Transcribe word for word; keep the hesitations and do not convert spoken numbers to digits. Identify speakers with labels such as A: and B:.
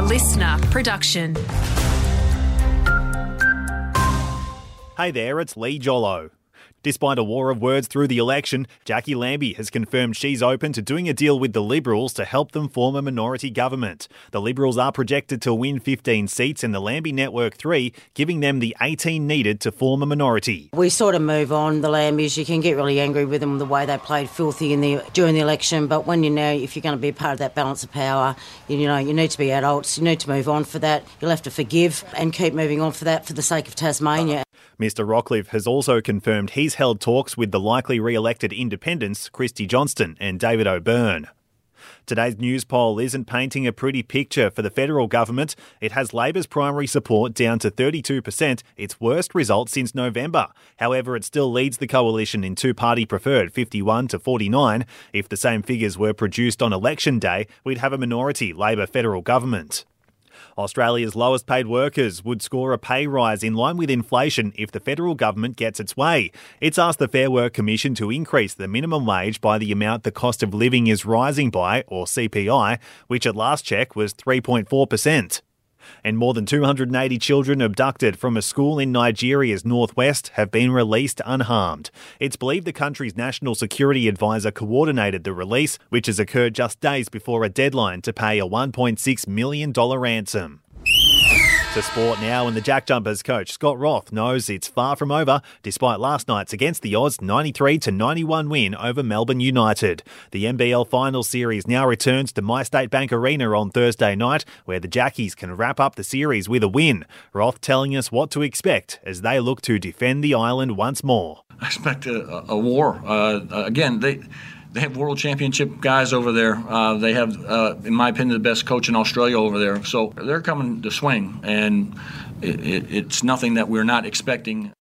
A: listener production.
B: Hey there, it's Lee Jollo. Despite a war of words through the election, Jackie Lambie has confirmed she's open to doing a deal with the Liberals to help them form a minority government. The Liberals are projected to win fifteen seats in the Lambie Network three, giving them the eighteen needed to form a minority.
C: We sort of move on, the Lambies. You can get really angry with them the way they played filthy in the during the election, but when you know if you're going to be part of that balance of power, you, you know, you need to be adults, you need to move on for that. You'll have to forgive and keep moving on for that for the sake of Tasmania.
B: Mister Rockliff has also confirmed he's held talks with the likely re-elected independents, Christy Johnston and David O'Byrne. Today's news poll isn't painting a pretty picture for the federal government. It has Labor's primary support down to thirty-two percent, its worst result since November. However, it still leads the coalition in two-party preferred fifty-one to forty-nine. If the same figures were produced on election day, we'd have a minority Labor federal government. Australia's lowest paid workers would score a pay rise in line with inflation if the federal government gets its way. It's asked the Fair Work Commission to increase the minimum wage by the amount the cost of living is rising by, or C P I, which at last check was three point four percent. And more than two hundred eighty children abducted from a school in Nigeria's northwest have been released unharmed. It's believed the country's national security advisor coordinated the release, which has occurred just days before a deadline to pay a one point six million dollars ransom. To sport now, and the Jack Jumpers coach Scott Roth knows it's far from over despite last night's against the odds ninety-three to ninety-one win over Melbourne United. The N B L Final Series now returns to MyState Bank Arena on Thursday night, where the Jackies can wrap up the series with a win. Roth telling us what to expect as they look to defend the island once more.
D: I expect a, a war. Uh, again, they... They have world championship guys over there. Uh, they have, uh, in my opinion, the best coach in Australia over there. So they're coming to swing, and it, it, it's nothing that we're not expecting.